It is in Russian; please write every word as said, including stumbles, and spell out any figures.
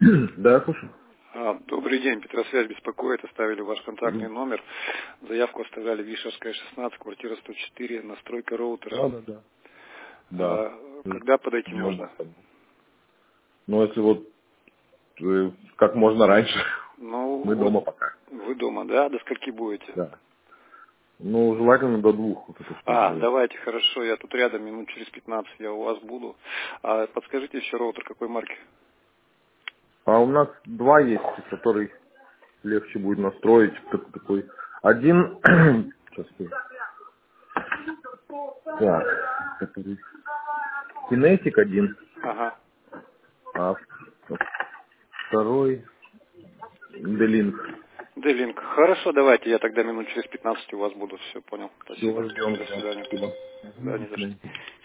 Да, слушай. А, добрый день, Петросвязь беспокоит, оставили ваш контактный номер, заявку оставляли Вишерская, шестнадцать, квартира сто четыре, настройка роутера. Да, да, да. Да. А, когда подойти можно? Ну, если вот э, как можно раньше. Ну, Мы вот дома пока. вы дома, да? До скольки будете? Да. Ну, желательно до двух. Вот это чтобы А, было. давайте, хорошо, я тут рядом, минут через пятнадцать я у вас буду. А подскажите еще роутер какой марки? А у нас два есть, который легче будет настроить. Так- Такой. Один. Сейчас скажу. Так, который. Кинетик один, Ага. а второй Делинк. Делинк. Хорошо, давайте, я тогда минут через пятнадцать у вас буду. Все, понял. Спасибо. Все, ждем, До ждем. свидания. Спасибо. Да, Мгм, не до за свидания. что.